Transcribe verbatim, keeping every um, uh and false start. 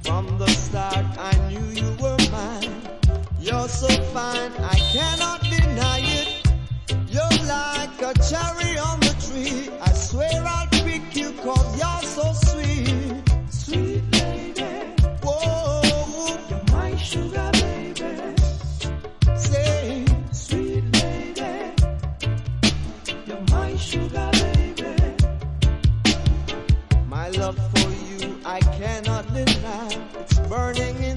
From the start I knew you were mine. You're so fine, I cannot deny it. You're like a cherry on the tree. I swear I'll pick you cause you're so sweet. Sweet lady, whoa, you're my sugar baby. Say, sweet lady, you're my sugar baby. My love for you I cannot deny. It's burning in